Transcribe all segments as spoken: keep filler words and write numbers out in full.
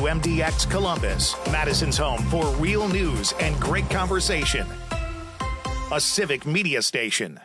W M D X Columbus, Madison's home for real news and great conversation. A Civic Media station.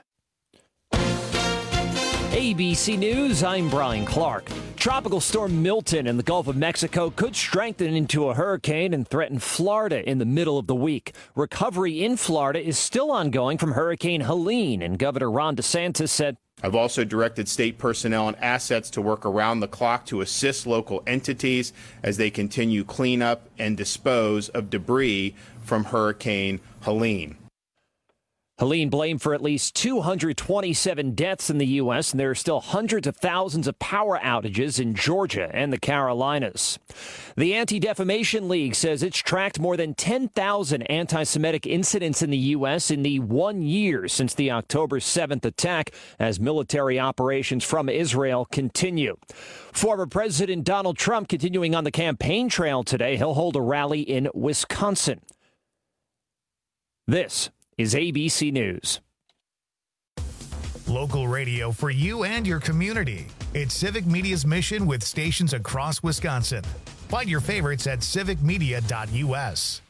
A B C News, I'm Brian Clark. Tropical storm Milton in the Gulf of Mexico could strengthen into a hurricane and threaten Florida in the middle of the week. Recovery in Florida is still ongoing from Hurricane Helene, and Governor Ron DeSantis said, I've also directed state personnel and assets to work around the clock to assist local entities as they continue cleanup and dispose of debris from Hurricane Helene. Helene blamed for at least two hundred twenty-seven deaths in the U S, and there are still hundreds of thousands of power outages in Georgia and the Carolinas. The Anti-Defamation League says it's tracked more than ten thousand anti-Semitic incidents in the U S in the one year since the October seventh attack, as military operations from Israel continue. Former President Donald Trump continuing on the campaign trail today. He'll hold a rally in Wisconsin. This is A B C News. Local radio for you and your community. It's Civic Media's mission with stations across Wisconsin. Find your favorites at civic media dot U S.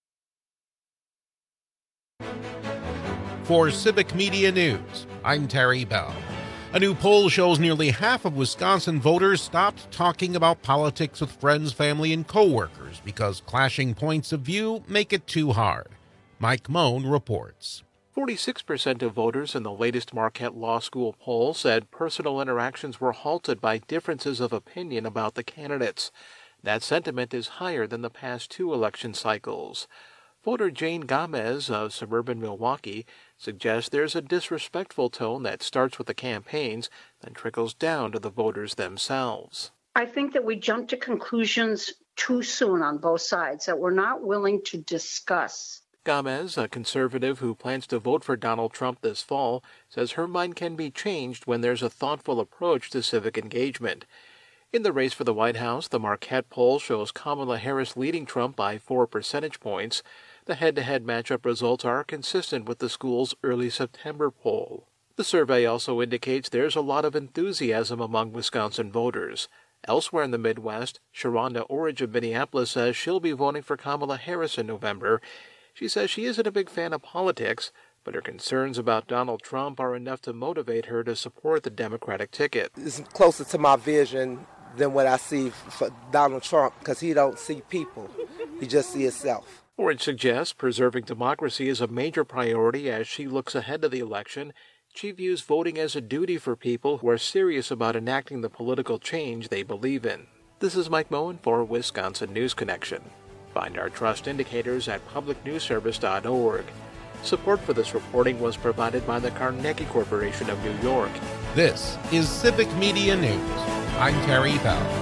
For Civic Media News, I'm Terry Bell. A new poll shows nearly half of Wisconsin voters stopped talking about politics with friends, family, and coworkers because clashing points of view make it too hard. Mike Moan reports. forty-six percent of voters in the latest Marquette Law School poll said personal interactions were halted by differences of opinion about the candidates. That sentiment is higher than the past two election cycles. Voter Jane Gomez of suburban Milwaukee suggests there's a disrespectful tone that starts with the campaigns and trickles down to the voters themselves. I think that we jump to conclusions too soon on both sides, that we're not willing to discuss. Gomez, a conservative who plans to vote for Donald Trump this fall, says her mind can be changed when there's a thoughtful approach to civic engagement. In the race for the White House, the Marquette poll shows Kamala Harris leading Trump by four percentage points. The head-to-head matchup results are consistent with the school's early September poll. The survey also indicates there's a lot of enthusiasm among Wisconsin voters. Elsewhere in the Midwest, Sharonda Orridge of Minneapolis says she'll be voting for Kamala Harris in November. She says she isn't a big fan of politics, but her concerns about Donald Trump are enough to motivate her to support the Democratic ticket. It's closer to my vision than what I see for Donald Trump, because he don't see people. He just sees himself. Orridge suggests preserving democracy is a major priority as she looks ahead to the election. She views voting as a duty for people who are serious about enacting the political change they believe in. This is Mike Moen for Wisconsin News Connection. Find our trust indicators at public news service dot org. Support for this reporting was provided by the Carnegie Corporation of New York. This is Civic Media News. I'm Terry Bell.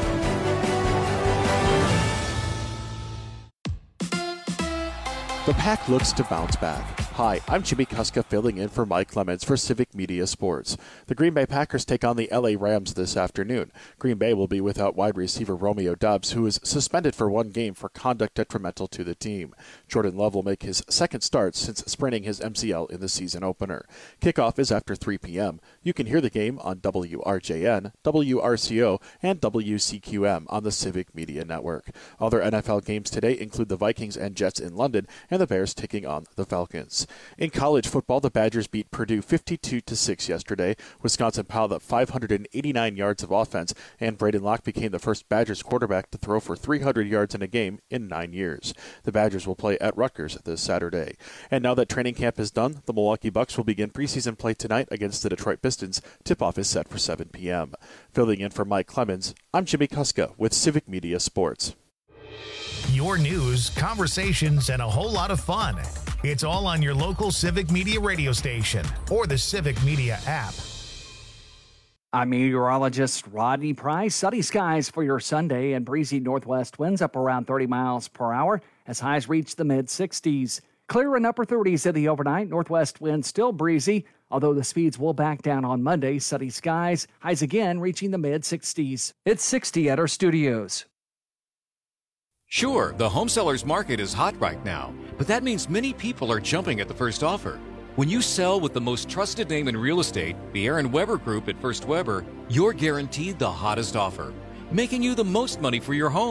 The Pack looks to bounce back. Hi, I'm Jimmy Kuska filling in for Mike Clemens for Civic Media Sports. The Green Bay Packers take on the L A Rams this afternoon. Green Bay will be without wide receiver Romeo Doubs, who is suspended for one game for conduct detrimental to the team. Jordan Love will make his second start since spraining his M C L in the season opener. Kickoff is after three p.m. You can hear the game on W R J N, W R C O, and W C Q M on the Civic Media Network. Other N F L games today include the Vikings and Jets in London and the Bears taking on the Falcons. In college football, the Badgers beat Purdue fifty-two to six yesterday. Wisconsin piled up five hundred eighty-nine yards of offense, and Braden Locke became the first Badgers quarterback to throw for three hundred yards in a game in nine years. The Badgers will play at Rutgers this Saturday. And now that training camp is done, the Milwaukee Bucks will begin preseason play tonight against the Detroit Pistons. Tip-off is set for seven p.m. Filling in for Mike Clemens, I'm Jimmy Kuska with Civic Media Sports. Your news, conversations, and a whole lot of fun. It's all on your local Civic Media radio station or the Civic Media app. I'm meteorologist Rodney Price. Sunny skies for your Sunday and breezy northwest winds up around thirty miles per hour as highs reach the mid-sixties. Clear in upper thirties in the overnight. Northwest winds still breezy, although the speeds will back down on Monday. Sunny skies, highs again reaching the mid-sixties. It's sixty at our studios. Sure, the home seller's market is hot right now, but that means many people are jumping at the first offer. When you sell with the most trusted name in real estate, the Aaron Weber Group at First Weber, you're guaranteed the hottest offer, making you the most money for your home.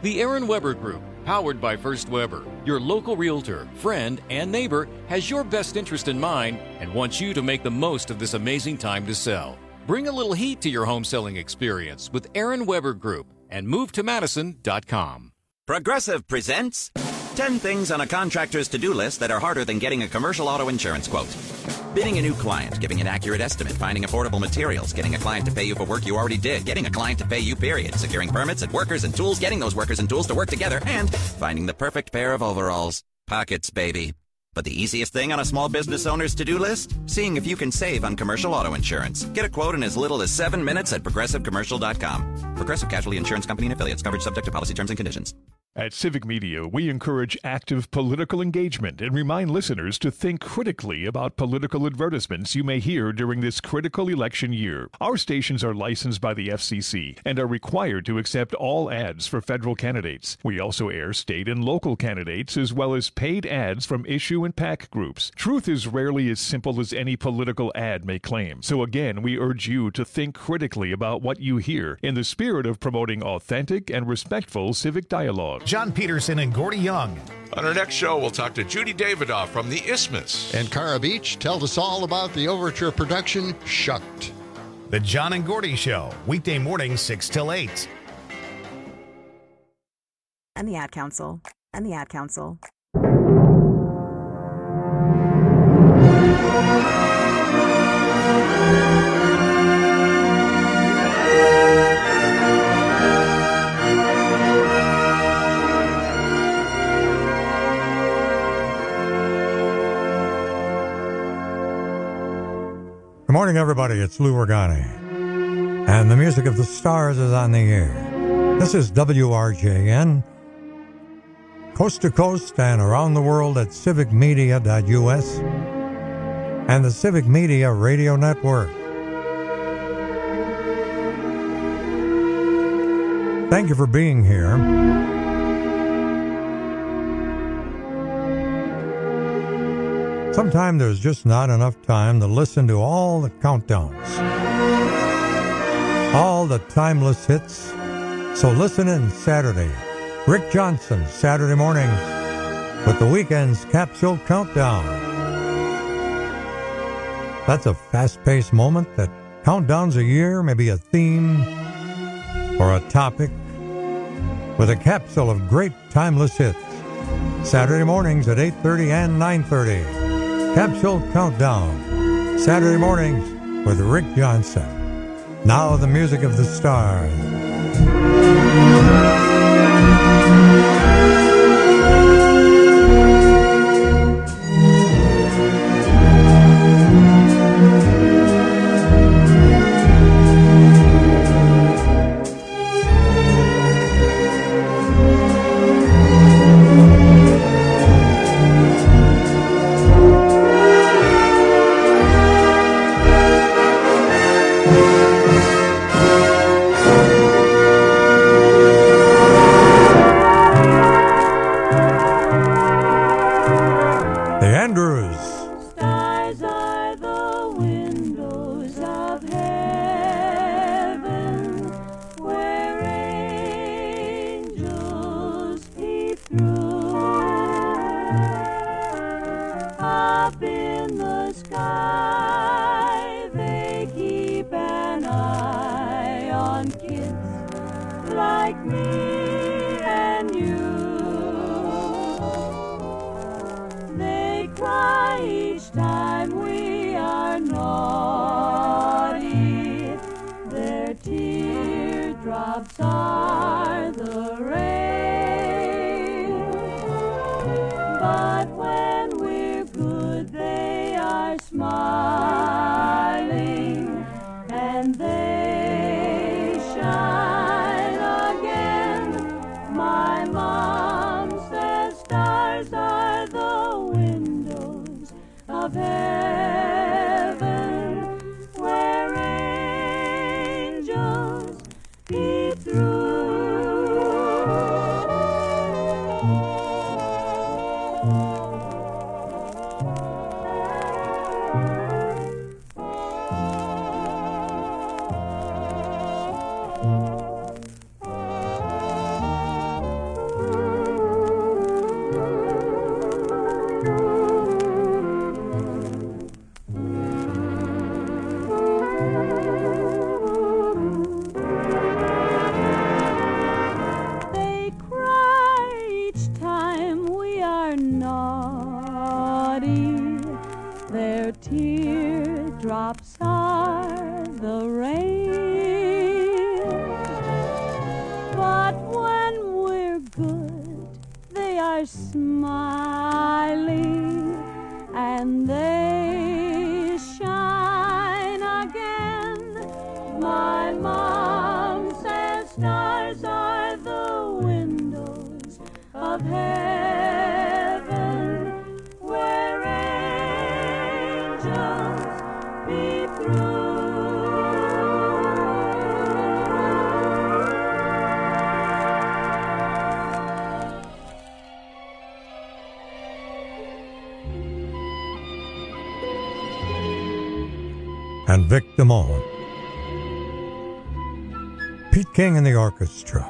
The Aaron Weber Group, powered by First Weber, your local realtor, friend, and neighbor, has your best interest in mind and wants you to make the most of this amazing time to sell. Bring a little heat to your home selling experience with Aaron Weber Group and move to madison dot com. Progressive presents ten things on a contractor's to-do list that are harder than getting a commercial auto insurance quote. Bidding a new client, giving an accurate estimate, finding affordable materials, getting a client to pay you for work you already did, getting a client to pay you, period, securing permits and workers and tools, getting those workers and tools to work together, and finding the perfect pair of overalls. Pockets, baby. But the easiest thing on a small business owner's to-do list? Seeing if you can save on commercial auto insurance. Get a quote in as little as seven minutes at progressive commercial dot com. Progressive Casualty Insurance Company and Affiliates. Coverage subject to policy terms and conditions. At Civic Media, we encourage active political engagement and remind listeners to think critically about political advertisements you may hear during this critical election year. Our stations are licensed by the F C C and are required to accept all ads for federal candidates. We also air state and local candidates as well as paid ads from issue and PAC groups. Truth is rarely as simple as any political ad may claim. So again, we urge you to think critically about what you hear in the spirit of promoting authentic and respectful civic dialogue. John Peterson and Gordy Young. On our next show, we'll talk to Judy Davidoff from the Isthmus. And Cara Beach tells us all about the Overture production, Shucked. The John and Gordy Show, weekday mornings six till eight. And the Ad Council. And the Ad Council. Good morning, everybody. It's Lou Ragani. And the music of the stars is on the air. This is W R J N, coast to coast and around the world at civic media dot U S and the Civic Media Radio Network. Thank you for being here. Sometimes there's just not enough time to listen to all the countdowns, all the timeless hits. So listen in Saturday. Rick Johnson, Saturday mornings, with the weekend's Capsule Countdown. That's a fast-paced moment that countdowns a year, maybe a theme or a topic, with a capsule of great timeless hits. Saturday mornings at eight thirty and nine thirty. Capsule Countdown, Saturday mornings with Rick Johnson. Now the music of the stars. are smiling and they shine again. My mom says stars are the windows of heaven, where angels peep through. And Vic Damone. Pete King and the orchestra.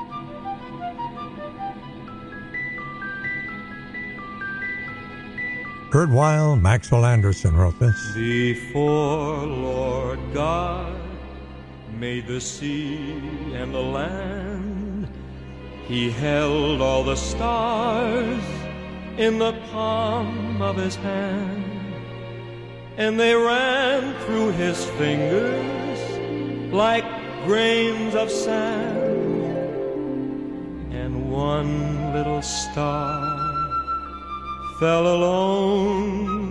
Kurt Weill, Maxwell Anderson wrote this. Before Lord God made the sea and the land, he held all the stars in the palm of his hand. And they ran through his fingers like grains of sand. And one little star fell alone.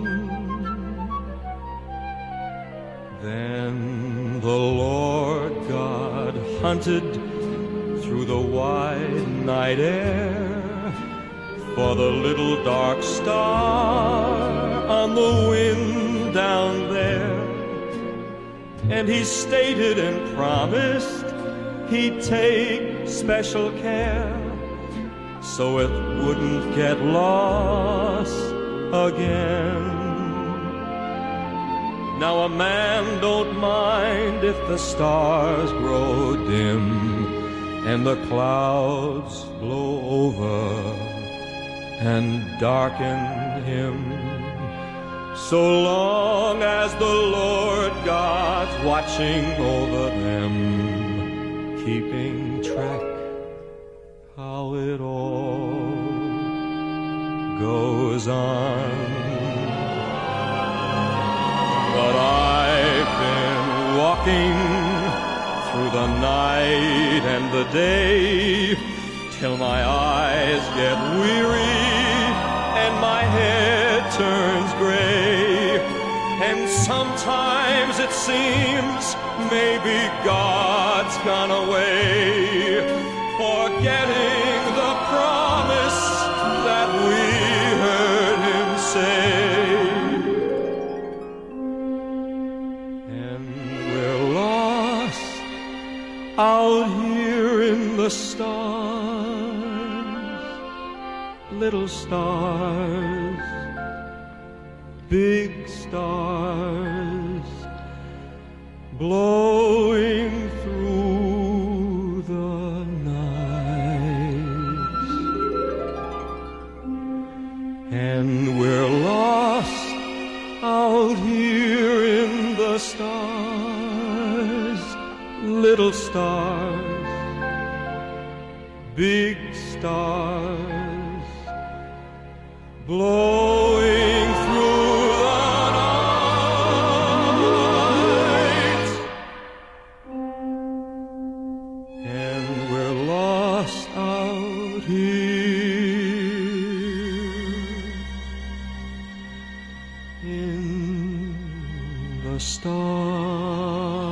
Then the Lord God hunted through the wide night air for the little dark star on the wind down there. And he stated and promised he'd take special care so it wouldn't get lost again. Now a man don't mind if the stars grow dim and the clouds blow over and darken him, so long as the Lord God's watching over them, keeping track how it all goes on. But I've been walking through the night and the day till my eyes get weary and my head turns gray. And sometimes it seems maybe God's gone away, forgetting the promise that we heard him say. And we're lost out here in the stars, little stars, big stars, blowing through the night. And we're lost out here in the stars, little stars, big stars, blowing through the night. And we're lost out here in the stars.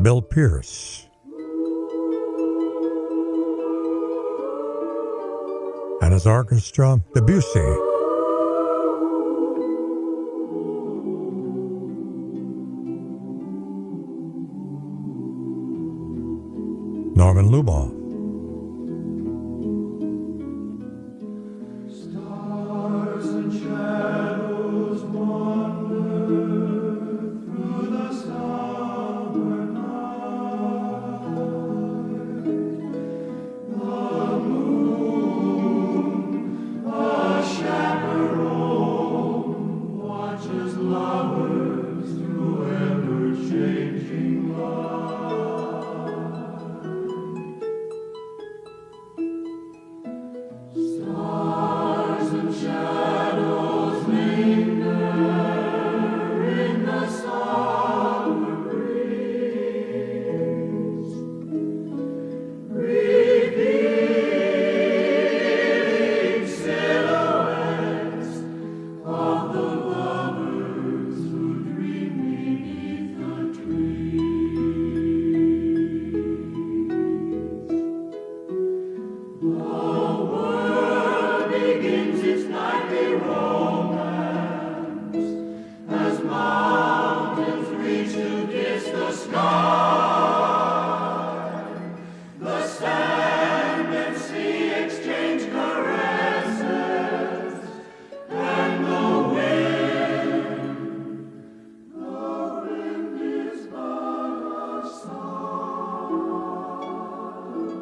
Bill Pierce. And his orchestra, Debussy. Norman Luboff. Stars and shadows wander through the summer night. The moon, a chaperone, watches lovers through ever-changing light. Stars and shadows linger in the summer breeze, revealing silhouettes of the lovers who dream beneath the trees. The world begins its nightly romance as mountains reach to kiss the sky. The sand and sea exchange caresses, and the wind, the wind is but a sigh.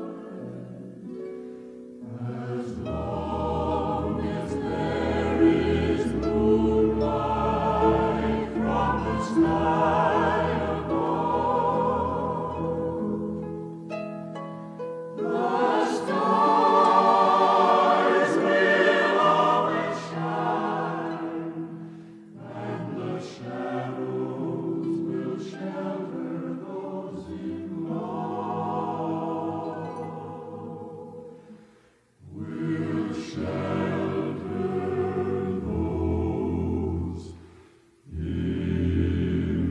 As long as there is moonlight from the sky above, the stars will always shine, and the shadows will shelter those in love. Will shelter those in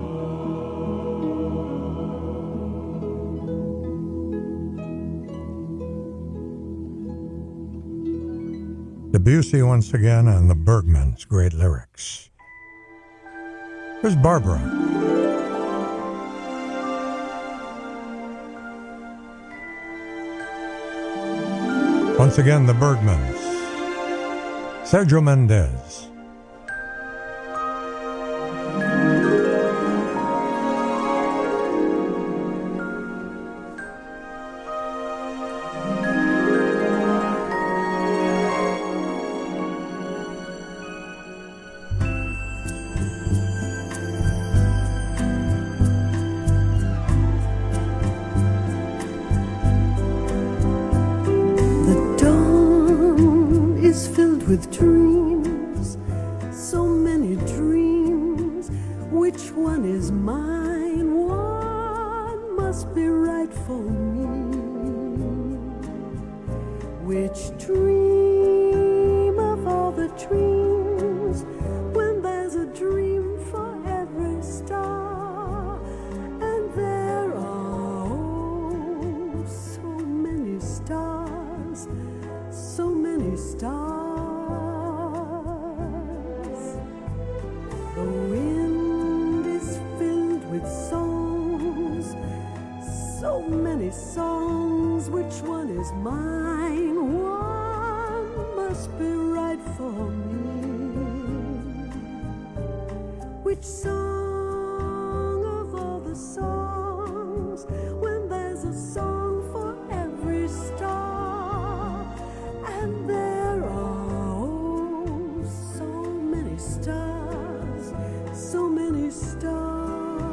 Debussy once again and the Bergmans' great lyrics. Here's Barbara. Once again, the Bergmans. Sergio Mendes. The dawn is filled with dreams, so many dreams. Which one is mine? One must be right for me. Which dream of all the dreams, when there's a dream for every star, and there are oh, so many stars, so many stars. The wind is filled with songs, so many songs. Which one is mine? One must be right for me. Which song of all the songs, when there's a song for every star, and there are oh, so many stars, so many stars.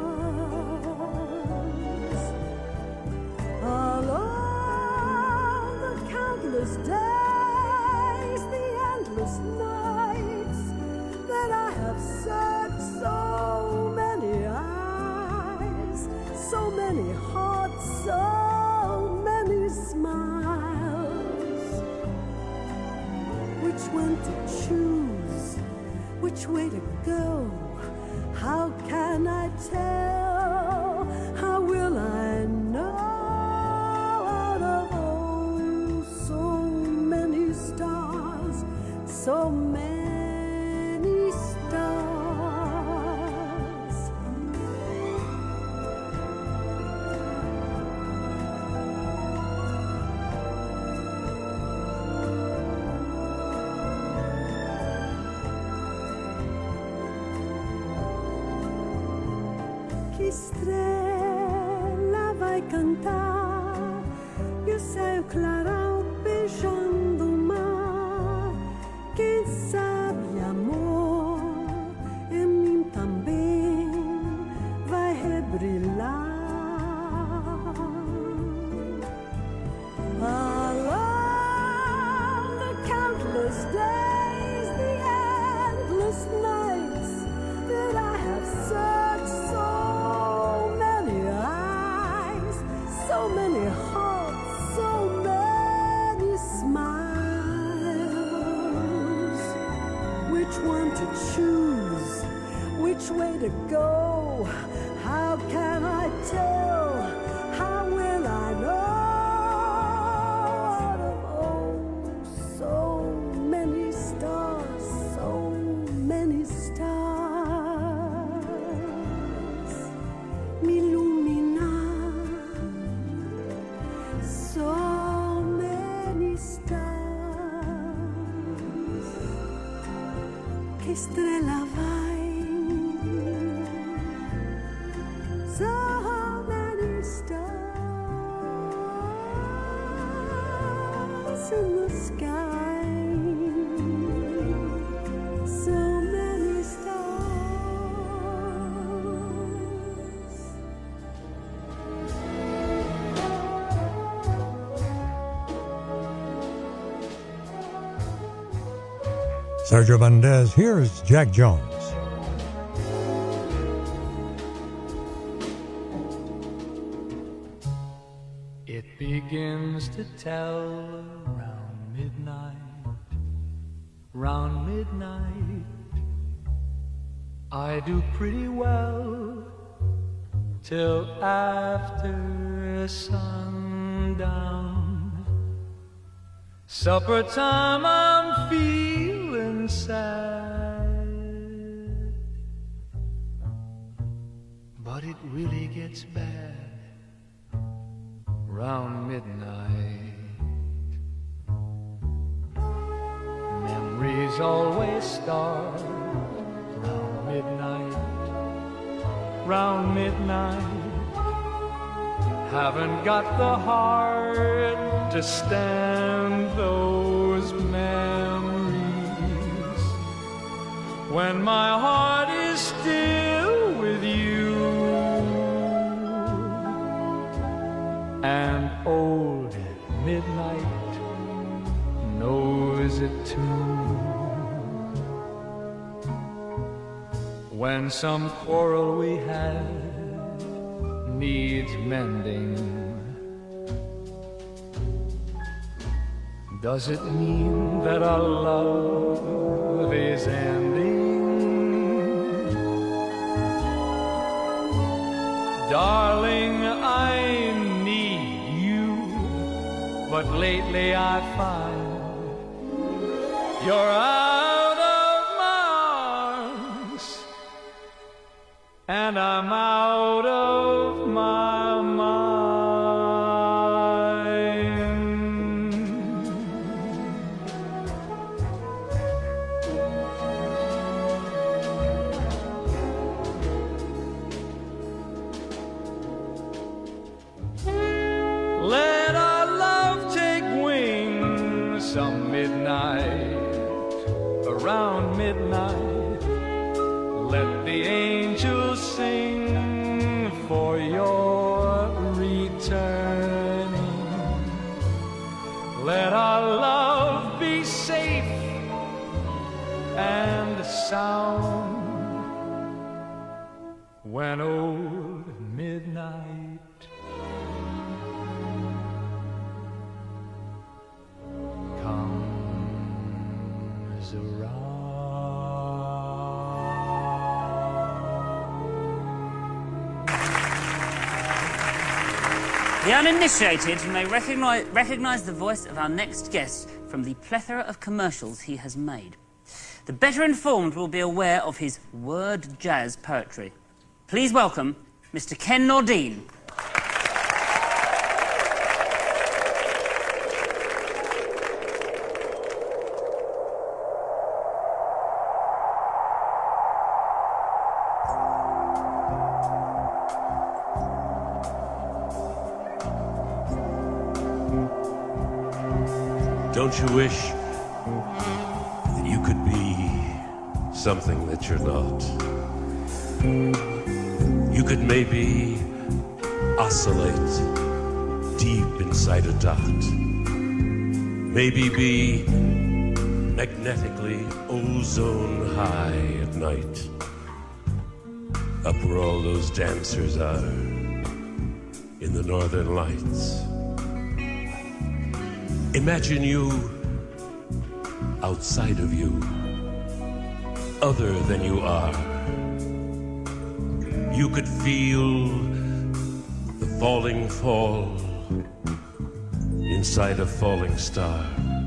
Along the countless days, the endless nights that I have searched, so many eyes, so many hearts, so many smiles. Which one to choose, which way to go? How can I tell? How will que estrela vai cantar e o céu clarão beijando o mar. Quem sabe, amor, em mim também vai rebrilhar. Along the countless days, the endless nights that I have searched, so many eyes, so many hearts, so many smiles. Which one to choose? Which way to go? How can I tell? How will I know? Out of oh, so many stars, so many stars m'illuminant. So many stars. Che estrella vai? So many stars in the sky. So many stars. Sergio Valdez, here's Jack Jones. It begins to tell round midnight, round midnight. I do pretty well till after sundown. Supper time, I'm feeling sad, but it really gets bad round midnight. Memories always start round midnight, round midnight. Haven't got the heart to stand those memories when my heart is still with you. And old midnight knows it too. When some quarrel we had needs mending, does it mean that our love is ending? Darling, I need you, but lately I find you're out of my arms, and I'm out of my mind. Let our love take wing some midnight, around midnight. Let the angels sing for your returning. Let our love be safe and sound when old midnight comes around. The uninitiated may recognize, recognize the voice of our next guest from the plethora of commercials he has made. The better informed will be aware of his word jazz poetry. Please welcome Mister Ken Nordine. Don't you wish that you could be something that you're not? You could maybe oscillate deep inside a dot. Maybe be magnetically ozone high at night, up where all those dancers are in the northern lights. Imagine you outside of you, other than you are. You could feel the falling fall inside a falling star.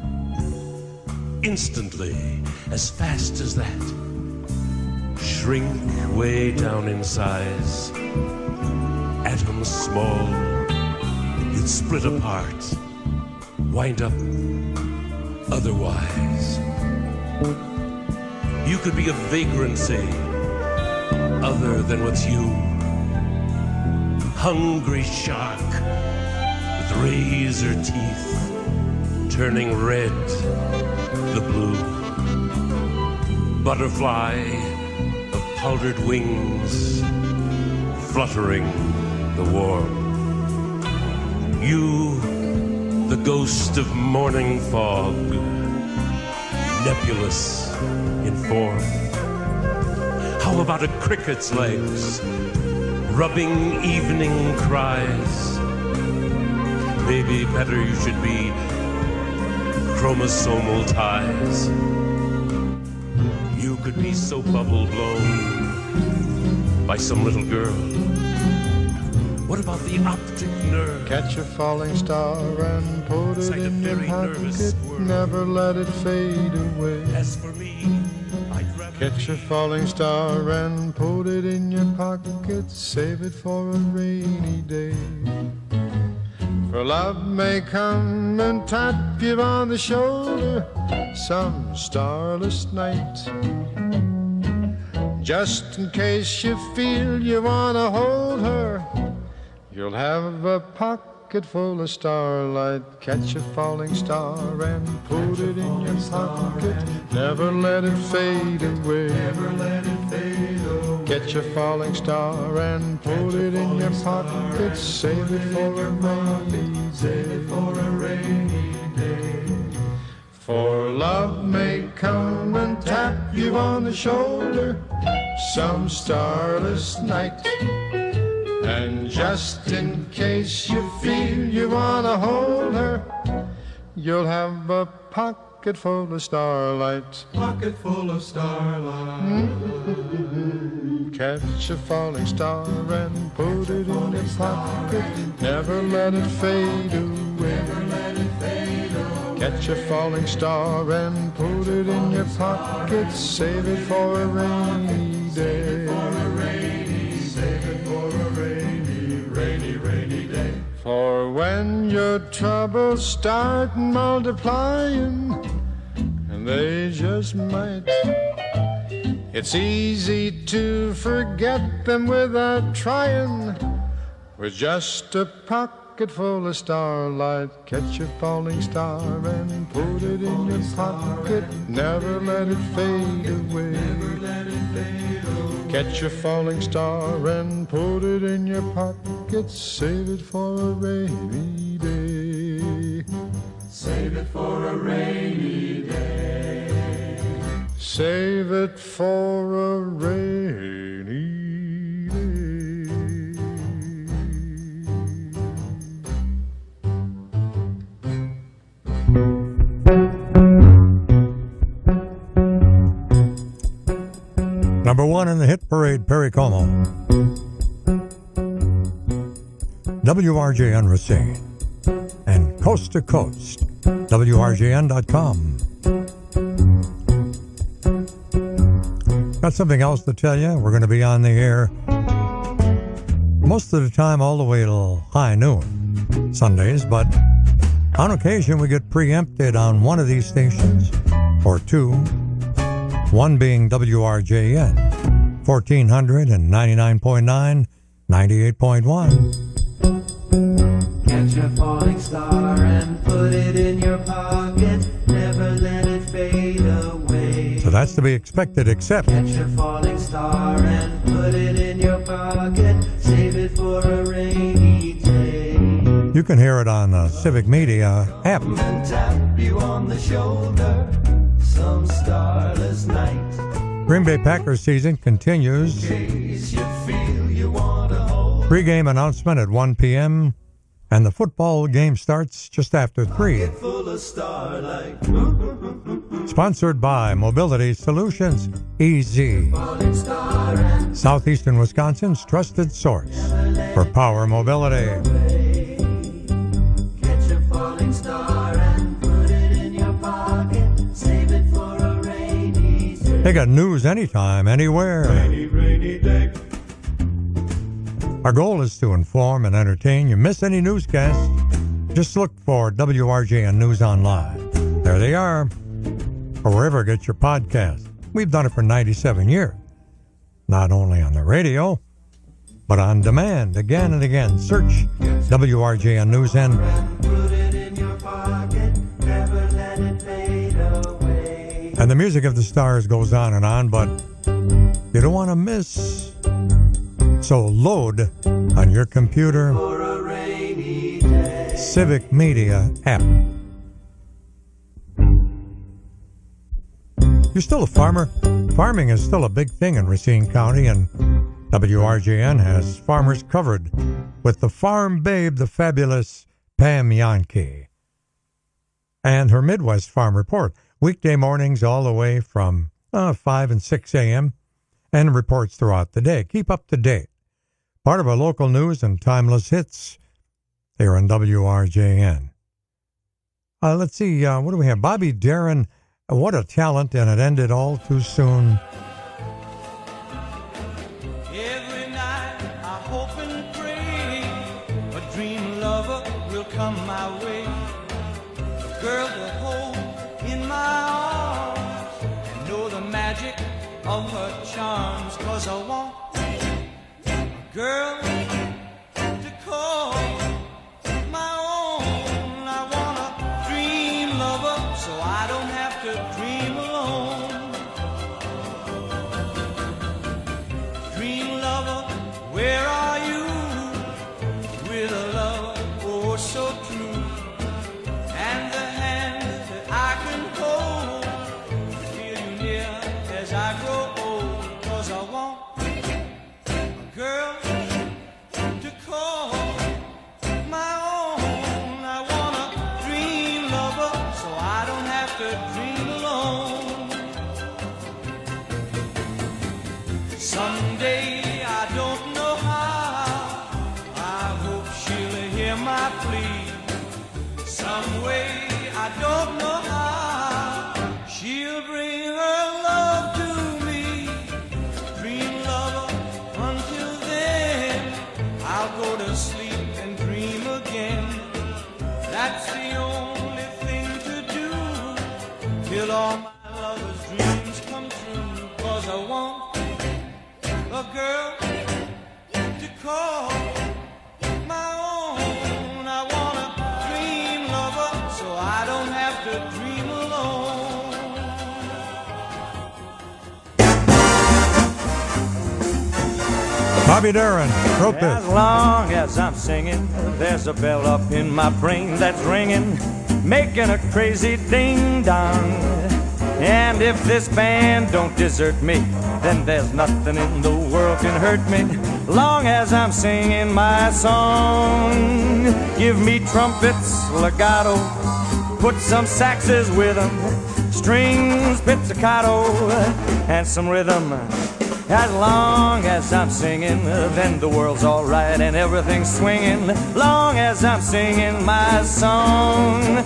Instantly, as fast as that, shrink way down in size. Atoms small, you'd split apart, wind up otherwise. You could be a vagrancy other than what's you. Hungry shark with razor teeth, turning red the blue. Butterfly of powdered wings, fluttering the warm. You, the ghost of morning fog, nebulous in form. How about a cricket's legs, rubbing evening cries? Maybe better you should be chromosomal ties. You could be so bubble blown by some little girl. What about the optic nerve? Catch a falling star and put it in your pocket. Never let it fade away. As for me, I'd rather catch a falling star and put it in your pocket. Save it for a rainy day. For love may come and tap you on the shoulder some starless night. Just in case you feel you want to hold her, you'll have a pocket full of starlight. Catch a falling star and put it in your pocket. Never let it fade away. Never let it fade away. Catch a falling star and put it in your pocket. Save it for a rainy day. Save it for a rainy day. For love may come and tap you on the shoulder some starless night. And just in case you feel you want to hold her, you'll have a pocket full of starlight. Pocket full of starlight. Mm-hmm. Catch a falling star and put it in your pocket. Never let it fade away. Never let it fade away. Catch a falling star and put it in your pocket. Save it for a rainy day. Save it for a rainy, rainy, rainy day. For when your troubles start multiplying, and they just might, it's easy to forget them without trying. With just a pocket full of starlight, catch a falling star and put it in your pocket. Never let it fade away. Never let it fade away. Catch a falling star and put it in your pocket. Save it for a rainy day. Save it for a rainy day. Save it for a rainy day. Number one in the hit parade, Perry Como. W R J N Racine. And Coast to Coast, W R J N dot com. Got something else to tell you. We're going to be on the air most of the time all the way till high noon, Sundays, but on occasion we get preempted on one of these stations, or two, one being W R J N, fourteen hundred and ninety-nine point nine, ninety-eight point one. Catch a falling star and put put it in your pocket, never let it fade away. So that's to be expected, except Catch a falling star and put it in your pocket, save it for a rainy day. you can hear it on the Civic Media app. And tap you on the shoulder, some starless night. Green Bay Packers season continues. In case you feel you want to hold. Pre-game announcement at one p.m. and the football game starts just after three. Full of starlight. Sponsored by Mobility Solutions, E Z. Southeastern Wisconsin's trusted source for power mobility. Catch a falling star and put it in your pocket, save it for a rainy day. They got news anytime, anywhere. Rainy, rainy day. Our goal is to inform and entertain. You miss any newscast, just look for W R J N News Online. There they are, or wherever you get your podcast. We've done it for ninety-seven years, not only on the radio, but on demand, again and again. Search W R J N News and Put it in your pocket, never let it fade away. and the music of the stars goes on and on, but you don't want to miss. So load on your computer For a rainy day. Civic Media app. You're still a farmer? Farming is still a big thing in Racine County, and W R J N has farmers covered with the farm babe, the fabulous Pam Yankee, and her Midwest Farm Report, weekday mornings all the way from uh, five and six a.m., and reports throughout the day. Keep up to date. Part of our local news and timeless hits here on W R J N. Uh, let's see, uh, what do we have? Bobby Darin, what a talent, and it ended all too soon. Every night I hope and pray a dream lover will come my way. A girl to hold in my arms and know the magic of her charms. Cause I want a girl to call my own. I want a dream lover so I don't have to dream alone. Dream lover, where are you? With a love oh so true, and the hand that I can hold, feel you near as I grow old. Cause I want a girl to call my own. I want a dream lover so I don't have to dream alone. Someday I don't know how, I hope she'll hear my plea. Some way I don't know how, she'll bring her love to me. Dream lover, until then I'll go to sleep and dream again. That's the only thing to do till all my lover's dreams come true. Cause I want a girl to call my own. I want a dream lover so I don't have to dream alone. Bobby Darin wrote this. As long as I'm singing, there's a bell up in my brain that's ringing, making a crazy ding-dong. And if this band don't desert me, then there's nothing in the world can hurt me. Long as I'm singing my song, give me trumpets, legato, put some saxes with them, strings, pizzicato, and some rhythm. As long as I'm singing, then the world's alright and everything's swinging. Long as I'm singing my song.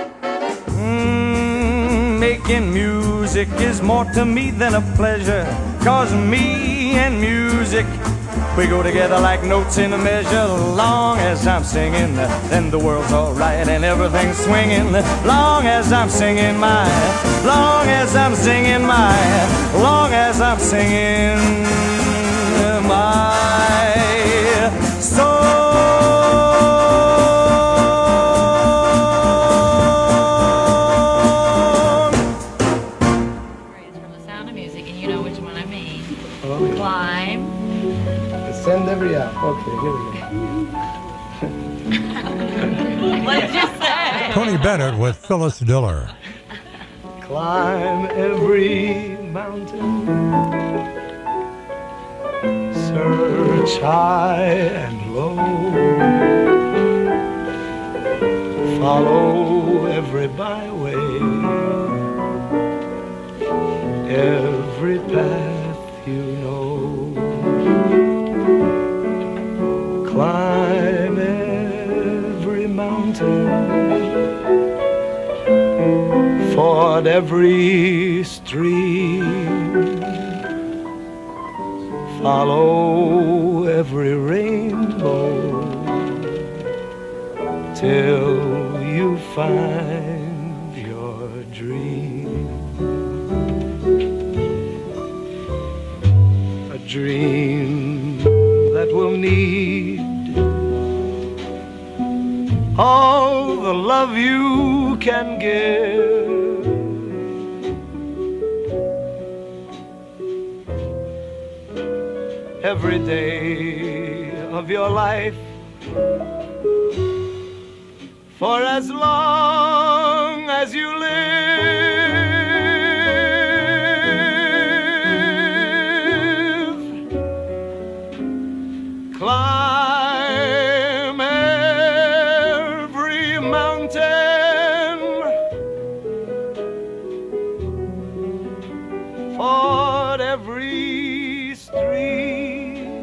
Mm, making music is more to me than a pleasure. 'cause me and music, we go together like notes in a measure. Long as I'm singing, then the world's alright and everything's swinging. Long as I'm singing my, long as I'm singing my, long as I'm singing my song. It's from The Sound of Music, and you know which one I mean. Oh, yeah. Climb. Send every hour. Okay, here we go. What did you say? Tony Bennett with Phyllis Diller. Climb every mountain, search high and low, follow every byway, every path you know. Climb every mountain, ford every stream, follow every rainbow, till you find your dream. A dream that will need all the love you can give. Every day of your life, for as long as you live, climb every mountain, ford every stream,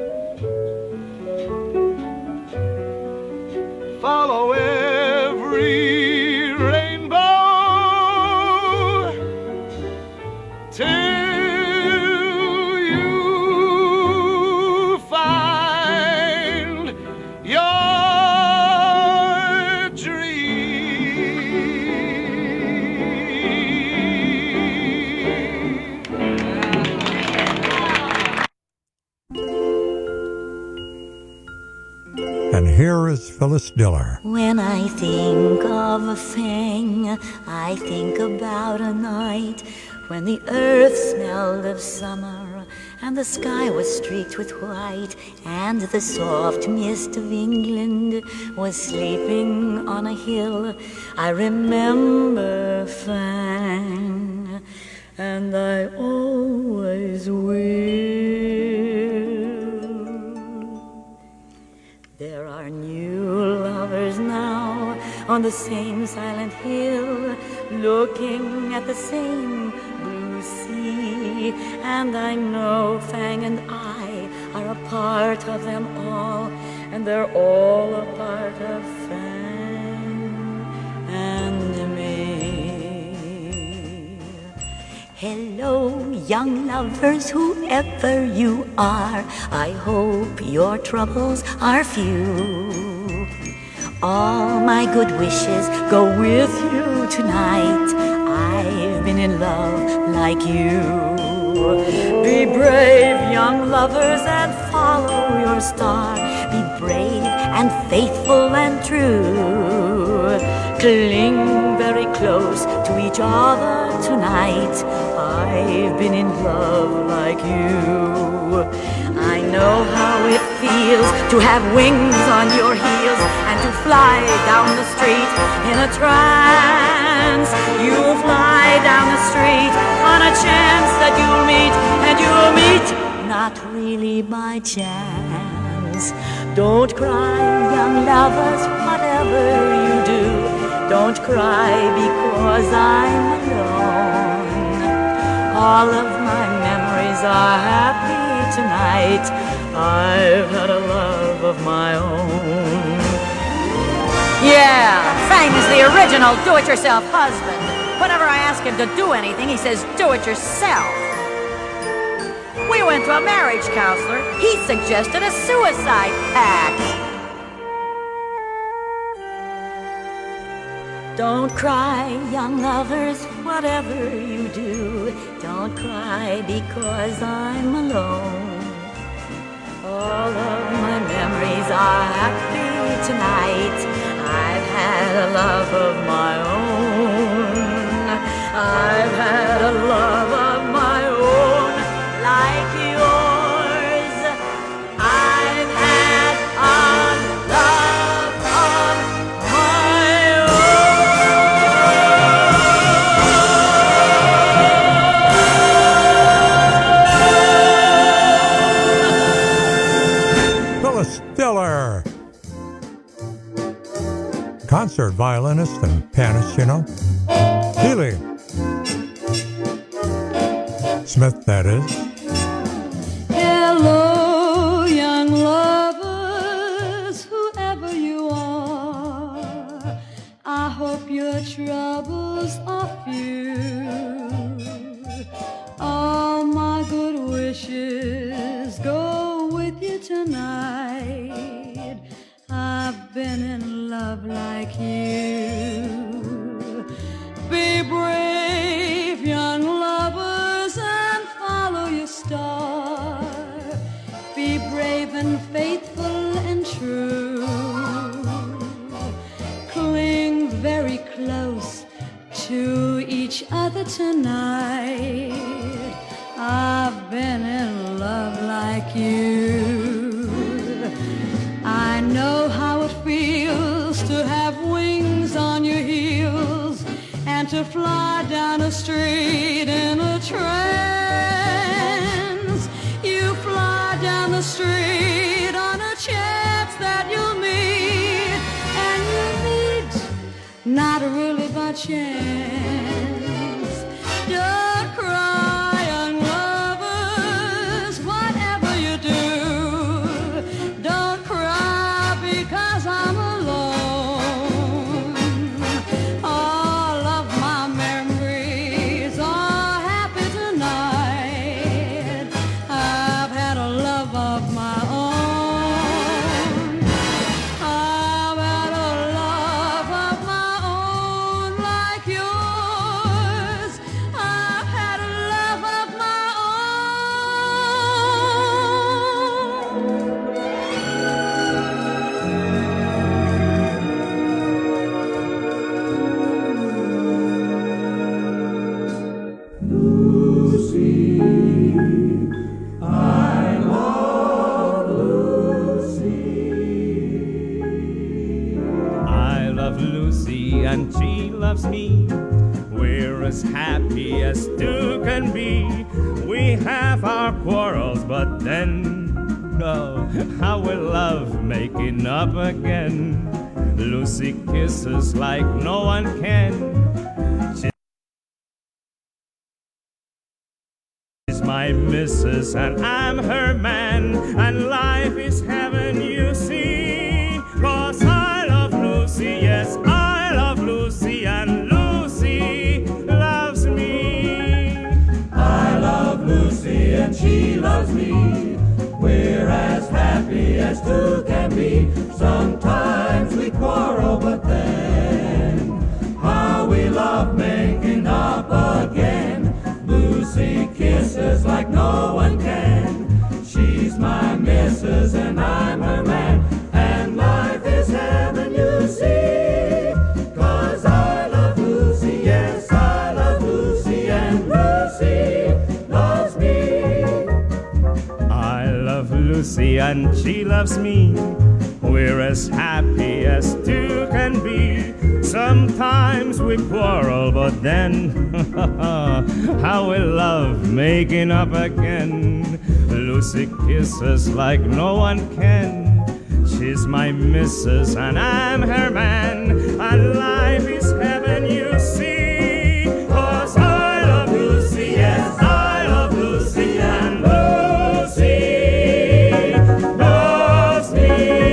follow every rainbow, till you find your dream. And here is Phyllis Diller. When I think of a thing, I think about a night when the earth smelled of summer and the sky was streaked with white, and the soft mist of England was sleeping on a hill. I remember fine, and I always will. There are new lovers now on the same silent hill, looking at the same blue sea, and I know Fang and I are a part of them all, and they're all a part of Fang and me. Hello, young lovers, whoever you are, I hope your troubles are few. All my good wishes go with you tonight. I've been in love like you. Be brave, young lovers, and follow your star. Be brave and faithful and true. Cling very close to each other tonight. I've been in love like you. I know how it feels to have wings on your heels and to fly down the street in a trance. You'll fly down the street on a chance that you'll meet, and you'll meet not really by chance. Don't cry, young lovers, whatever you do. Don't cry because I'm alone. All of my memories are happy tonight. I've had a love of my own. Yeah, Fang's the original do-it-yourself husband. Whenever I ask him to do anything, he says, do it yourself. to a marriage counselor, he suggested a suicide pact. Don't cry, young lovers, whatever you do. Don't cry because I'm alone. All of my memories are happy tonight. I've had a love of my own. I've had a love of my own, like yours. I've had a love of my own. Phyllis Diller. Concert violinist and pianist, you know. Healy Smith, that is. Hello, young lovers, whoever you are. I hope your troubles are few. All my good wishes go with you tonight. I've been in love like you. Be brave, young lovers, and follow your star. Be brave and faithful and true. Cling very close to each other tonight. I've been in love like you. I know how it feels to have wings on your heels and to fly down a street in a trance. You fly down the street on a chance that you'll meet, and you meet not really by chance. Don't cry, young lovers, whatever you do. Don't cry because I'm alone. All of my memories are happy tonight. I've had a love of my own. I've had a love of my own like yours. I've had a love of my Lucy, I love Lucy. I love Lucy and she loves me. We're as happy as two can be. We have our quarrels, but then, oh, how we love making up again. Lucy kisses like no one can. She's my missus and I'm her man, and life is heaven, you see. 'Cause I love Lucy, yes, I love Lucy, and Lucy loves me. I love Lucy and she loves me. We're as happy as two can be. Sometimes we quarrel, but then how we love making up again. Lucy kisses like no one can. She's my missus and I'm her man, and life is heaven, you see. 'Cause I love Lucy, yes, I love Lucy, and Lucy loves me. I love Lucy and she loves me. We're as happy as two can be. Sometimes we quarrel, but then how we love making up again. Lucy kisses like no one can. She's my missus and I'm her man, and life is heaven, you see. 'Cause I love Lucy, yes, I love Lucy, and Lucy loves me.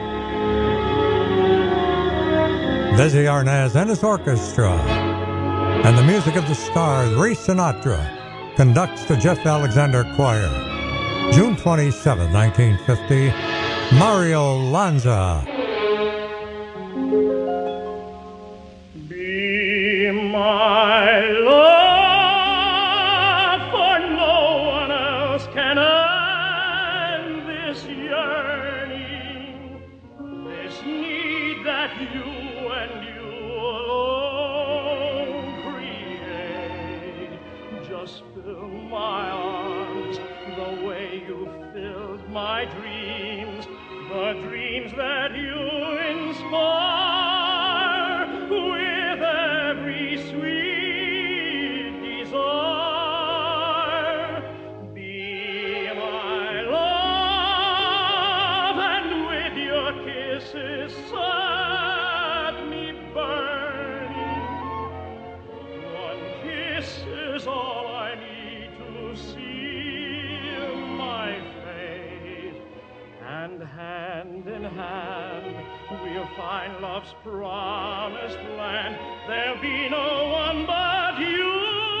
Desi Arnaz and his orchestra. And the music of the stars, Ray Sinatra conducts the Jeff Alexander Choir. June twenty-seventh, nineteen fifty, Mario Lanza. Be my love, for no one else can end this yearning, this need that you and you alone create. Just fill my arms the way you filled my dreams, the dreams that you inspire with every sweet desire. Be my love, and with your kisses set me burning. One kiss is all I need to seal my fate, and hand in hand we'll find love's promised land. There'll be no one but you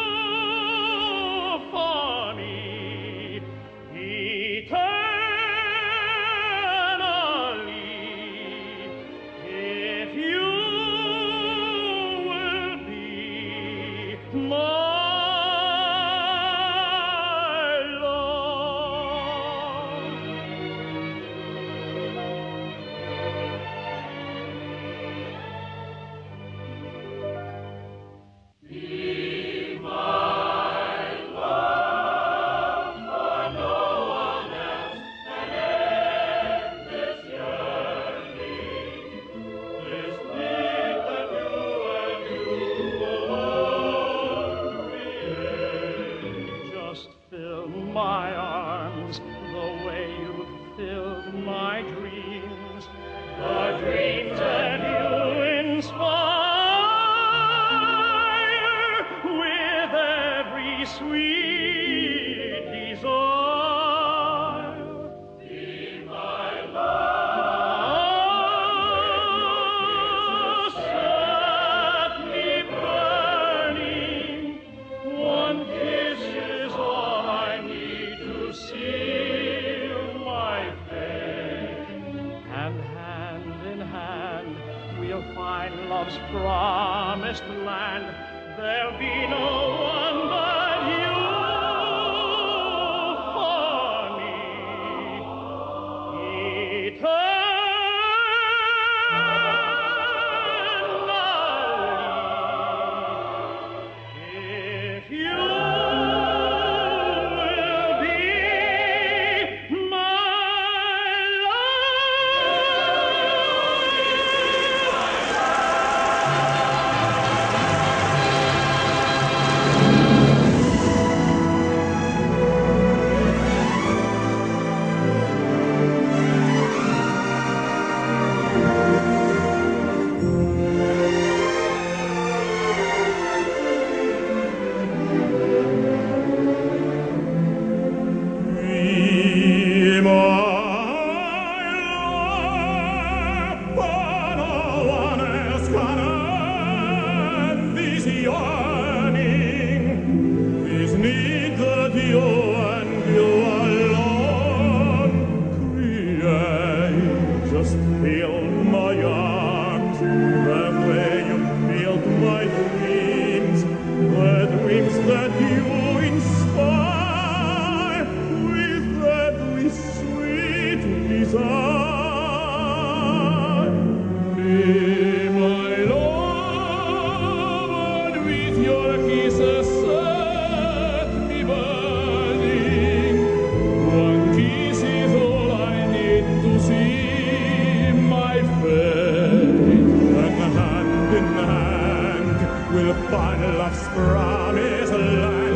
for me eternally, if you will be my my arms the way you filled my dreams, the dreams that you inspire with every sweet desire. Be my love, set me burning. One kiss is all I need to seal my fate, and hand in hand we'll find love's promised land. There'll be no one but you for me eternally, if you We'll find love's promised land.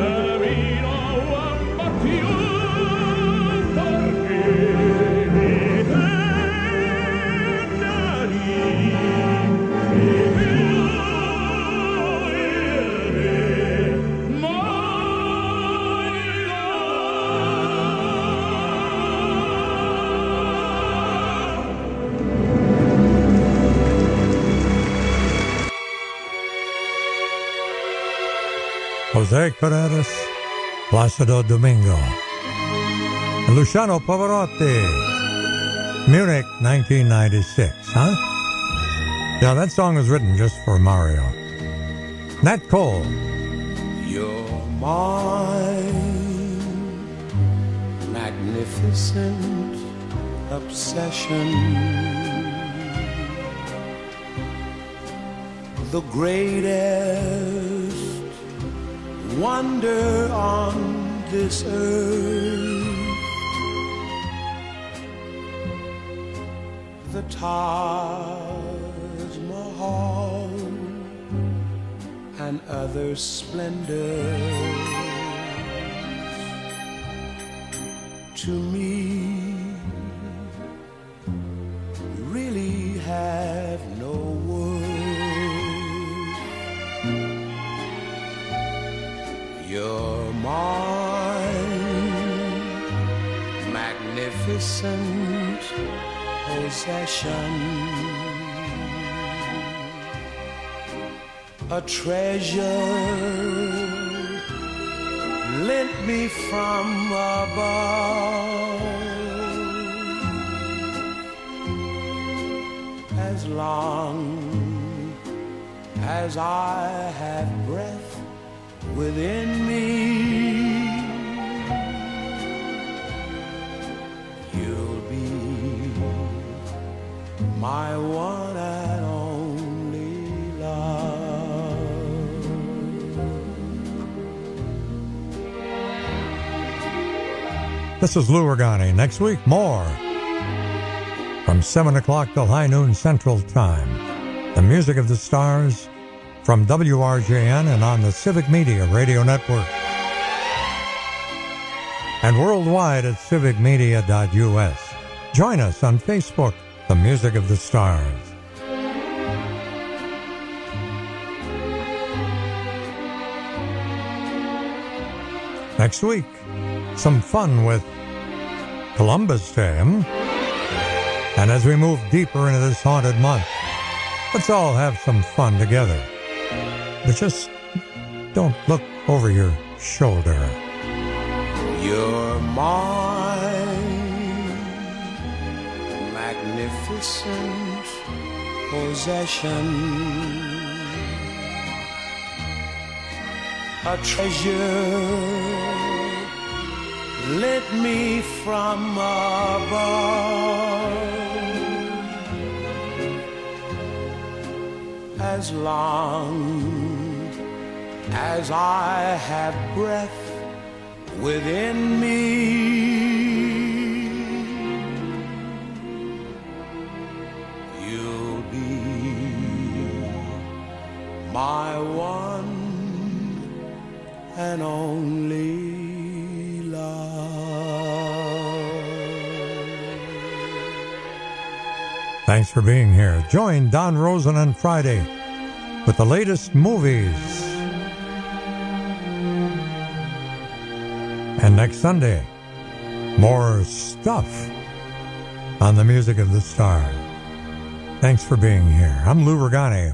Jose Carreras, Placido Domingo, and Luciano Pavarotti. Munich, nineteen ninety-six, huh? Yeah, that song was written just for Mario. Nat Cole. You're mine, magnificent obsession, the greatest wonder on this earth, the Taj Mahal and other splendors to me really have no worth. You're mine, magnificent possession, a treasure lent me from above. As long as I have breath within me, you'll be my one and only love. This is Lou Regani. Next week, more. From seven o'clock till high noon Central Time. The music of the stars from W R J N and on the Civic Media Radio Network. And worldwide at civic media dot U S. Join us on Facebook, The Music of the Stars. Next week, some fun with Columbus Day. Hmm? And as we move deeper into this haunted month, let's all have some fun together. But just don't look over your shoulder. You're mine, magnificent possession, a treasure lent me from above. As long as I have breath within me, you'll be my one and only love. Thanks for being here. Join Don Rosen on Friday with the latest movies. And next Sunday, more stuff on the Music of the Stars. Thanks for being here. I'm Lou Regani.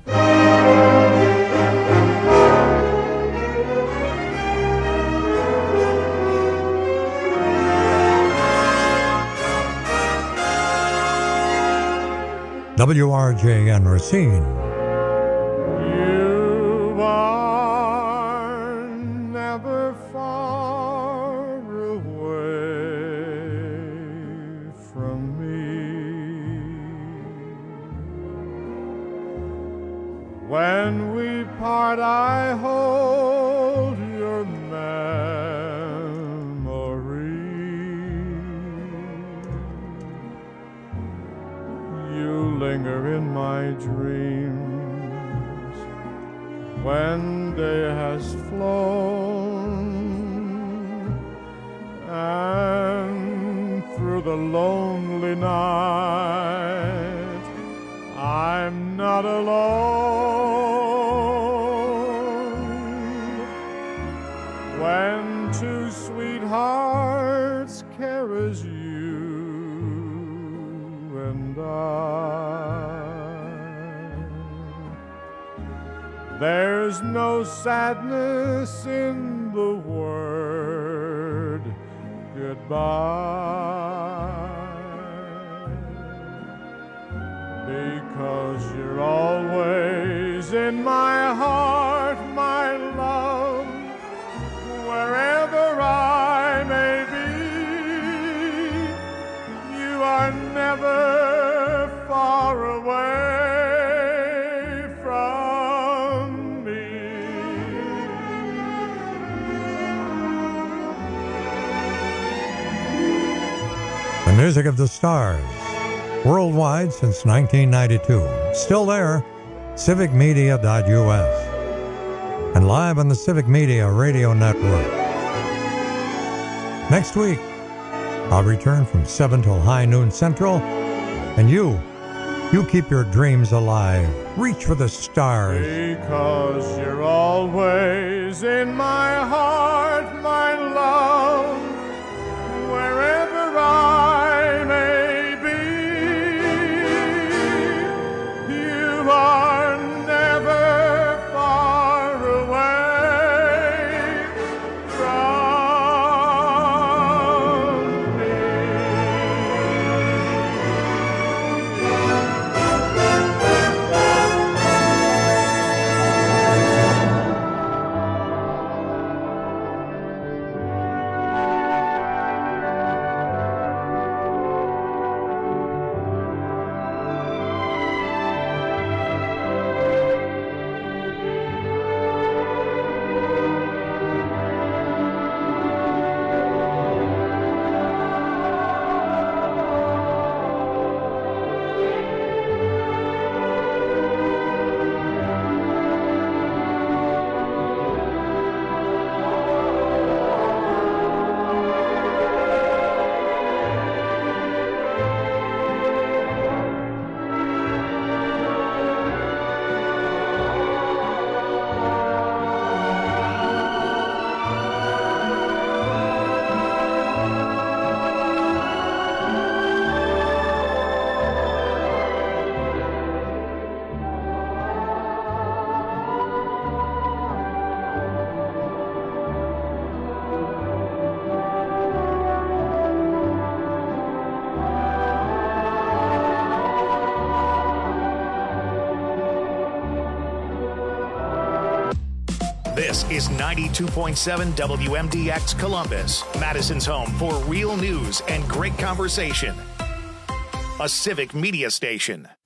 W R J N Racine. You are never far away from me. When we part, I hold your memory. You linger in my dreams when day has flown, and through the lonely night I'm not alone. When two sweethearts care as you and I, There's no sadness in the word goodbye, because you're always in my heart, my love, wherever I may be. You are never far away from me. The music of the stars, worldwide since nineteen ninety-two. Still there, civic media dot U S. And live on the Civic Media Radio Network. Next week, I'll return from seven till high noon Central. And you, you keep your dreams alive. Reach for the stars. Because you're always in my heart, my love, wherever I may be. You are never far away from me. This is ninety-two point seven W M D X Columbus, Madison's home for real news and great conversation. A civic media station.